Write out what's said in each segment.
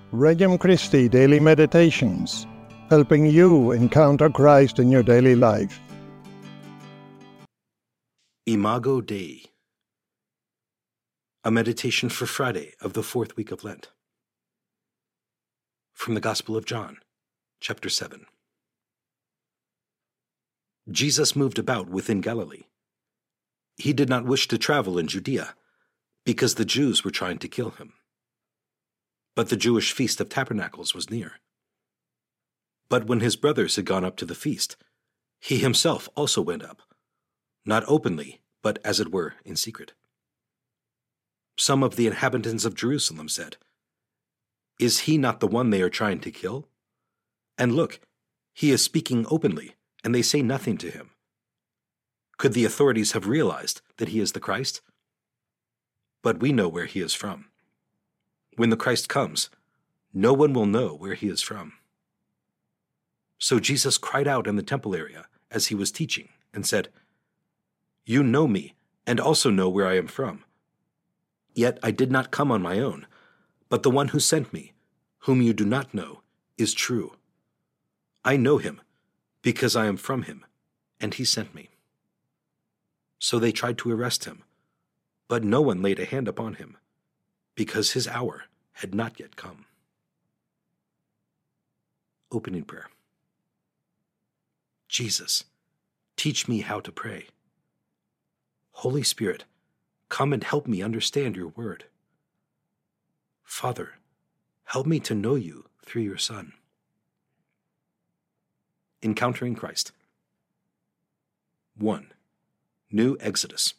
Regnum Christi Daily Meditations, helping you encounter Christ in your daily life. Imago Dei, a meditation for Friday of the fourth week of Lent. From the Gospel of John, chapter 7. Jesus moved about within Galilee. He did not wish to travel in Judea, because the Jews were trying to kill him. But the Jewish Feast of Tabernacles was near. But when his brothers had gone up to the feast, he himself also went up, not openly, but as it were in secret. Some of the inhabitants of Jerusalem said, "Is he not the one they are trying to kill? And look, he is speaking openly, and they say nothing to him. Could the authorities have realized that he is the Christ? But we know where he is from. When the Christ comes, no one will know where he is from." So Jesus cried out in the temple area as he was teaching and said, "You know me, and also know where I am from. Yet I did not come on my own, but the one who sent me, whom you do not know, is true. I know him, because I am from him, and he sent me." So they tried to arrest him, but no one laid a hand upon him, because his hour had not yet come. Opening prayer. Jesus, teach me how to pray. Holy Spirit, come and help me understand your word. Father, help me to know you through your Son. Encountering Christ. 1. New Exodus.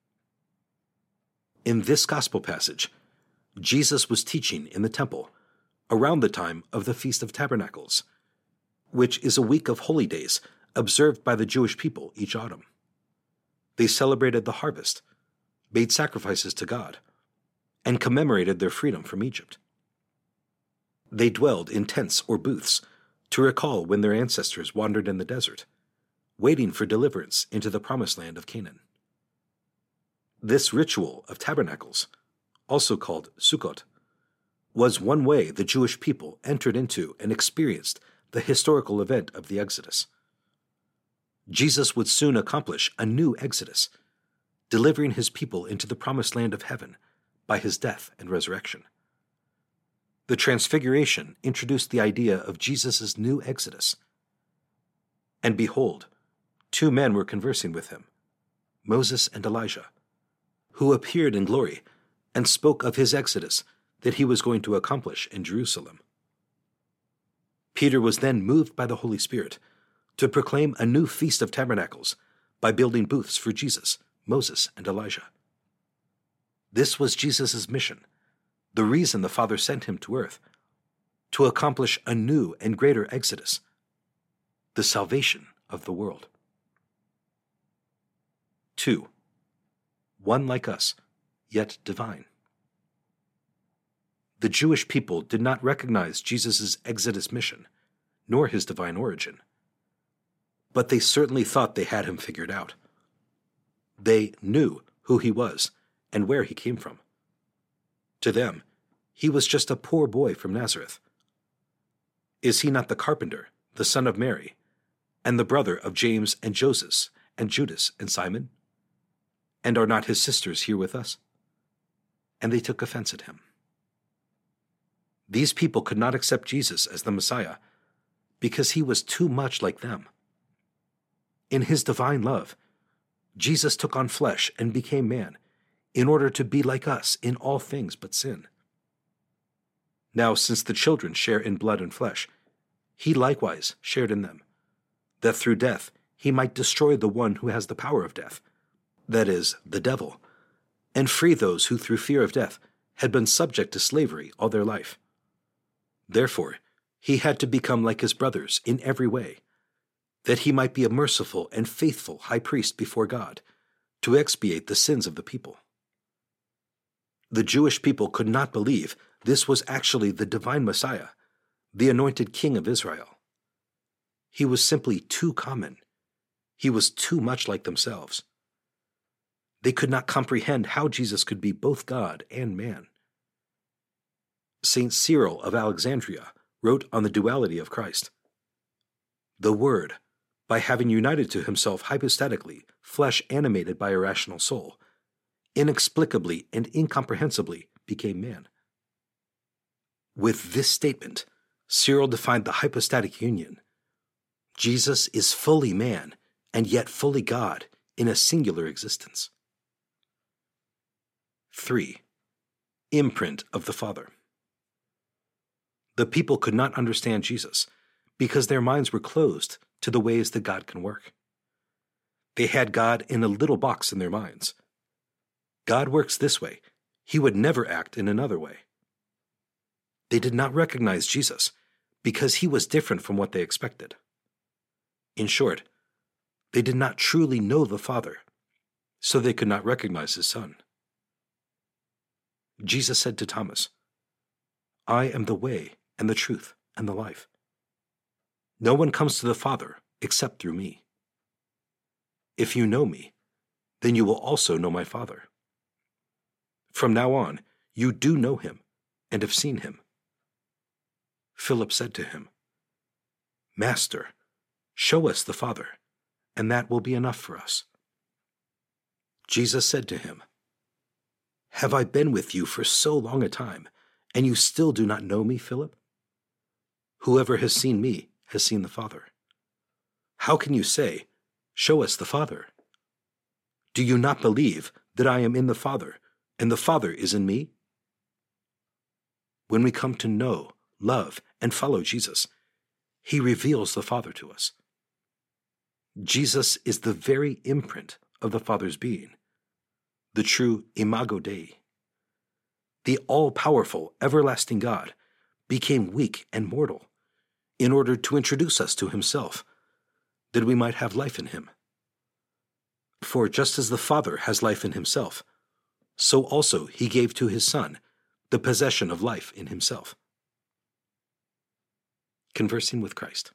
In this gospel passage, Jesus was teaching in the temple around the time of the Feast of Tabernacles, which is a week of holy days observed by the Jewish people each autumn. They celebrated the harvest, made sacrifices to God, and commemorated their freedom from Egypt. They dwelled in tents or booths to recall when their ancestors wandered in the desert, waiting for deliverance into the promised land of Canaan. This ritual of tabernacles, also called Sukkot, was one way the Jewish people entered into and experienced the historical event of the Exodus. Jesus would soon accomplish a new Exodus, delivering his people into the promised land of heaven by his death and resurrection. The Transfiguration introduced the idea of Jesus' new Exodus. And behold, two men were conversing with him, Moses and Elijah, who appeared in glory and spoke of his Exodus that he was going to accomplish in Jerusalem. Peter was then moved by the Holy Spirit to proclaim a new Feast of Tabernacles by building booths for Jesus, Moses, and Elijah. This was Jesus' mission, the reason the Father sent him to earth, to accomplish a new and greater Exodus, the salvation of the world. 2. One like us, yet divine. The Jewish people did not recognize Jesus' Exodus mission, nor his divine origin. But they certainly thought they had him figured out. They knew who he was and where he came from. To them, he was just a poor boy from Nazareth. Is he not the carpenter, the son of Mary, and the brother of James and Joseph and Judas and Simon? And are not his sisters here with us? And they took offense at him. These people could not accept Jesus as the Messiah because he was too much like them. In his divine love, Jesus took on flesh and became man in order to be like us in all things but sin. Now, since the children share in blood and flesh, he likewise shared in them, that through death he might destroy the one who has the power of death, that is, the devil, and free those who through fear of death had been subject to slavery all their life. Therefore, he had to become like his brothers in every way, that he might be a merciful and faithful high priest before God, to expiate the sins of the people. The Jewish people could not believe this was actually the divine Messiah, the anointed King of Israel. He was simply too common. He was too much like themselves. They could not comprehend how Jesus could be both God and man. St. Cyril of Alexandria wrote on the duality of Christ. The Word, by having united to himself hypostatically flesh animated by a rational soul, inexplicably and incomprehensibly became man. With this statement, Cyril defined the hypostatic union. Jesus is fully man and yet fully God in a singular existence. 3. Imprint of the Father. The people could not understand Jesus because their minds were closed to the ways that God can work. They had God in a little box in their minds. God works this way. He would never act in another way. They did not recognize Jesus because he was different from what they expected. In short, they did not truly know the Father, so they could not recognize his Son. Jesus said to Thomas, I am the way and the truth and the life. No one comes to the Father except through me. If you know me, then you will also know my Father. From now on, you do know him and have seen him. Philip said to him, Master, show us the Father, and that will be enough for us. Jesus said to him, Have I been with you for so long a time, and you still do not know me, Philip? Whoever has seen me has seen the Father. How can you say, Show us the Father? Do you not believe that I am in the Father, and the Father is in me? When we come to know, love, and follow Jesus, he reveals the Father to us. Jesus is the very imprint of the Father's being, the true Imago Dei. The all-powerful, everlasting God became weak and mortal in order to introduce us to himself, that we might have life in him. For just as the Father has life in himself, so also he gave to his Son the possession of life in himself. Conversing with Christ.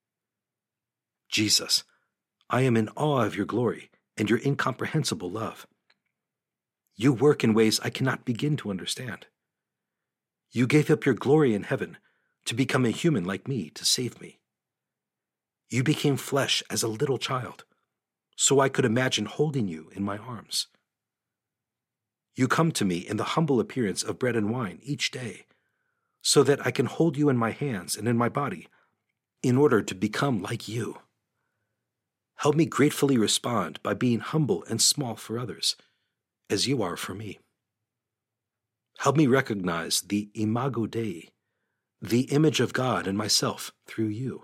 Jesus, I am in awe of your glory and your incomprehensible love. You work in ways I cannot begin to understand. You gave up your glory in heaven to become a human like me to save me. You became flesh as a little child, so I could imagine holding you in my arms. You come to me in the humble appearance of bread and wine each day, so that I can hold you in my hands and in my body, in order to become like you. Help me gratefully respond by being humble and small for others, as you are for me. Help me recognize the Imago Dei, the image of God in myself through you.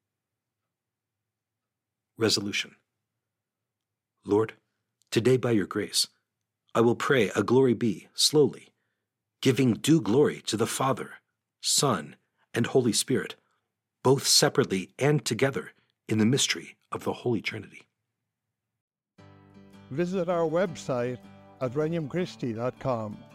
Resolution. Lord, today by your grace, I will pray a glory be slowly, giving due glory to the Father, Son, and Holy Spirit, both separately and together in the mystery of the Holy Trinity. Visit our website at regnumchristi.com